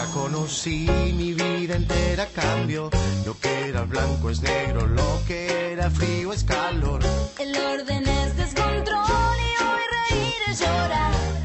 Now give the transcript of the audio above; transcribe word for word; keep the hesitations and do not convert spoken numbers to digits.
conocí, mi vida entera cambió. Lo que era blanco es negro, lo que era frío es calor. El orden es descontrol y hoy reír es llorar.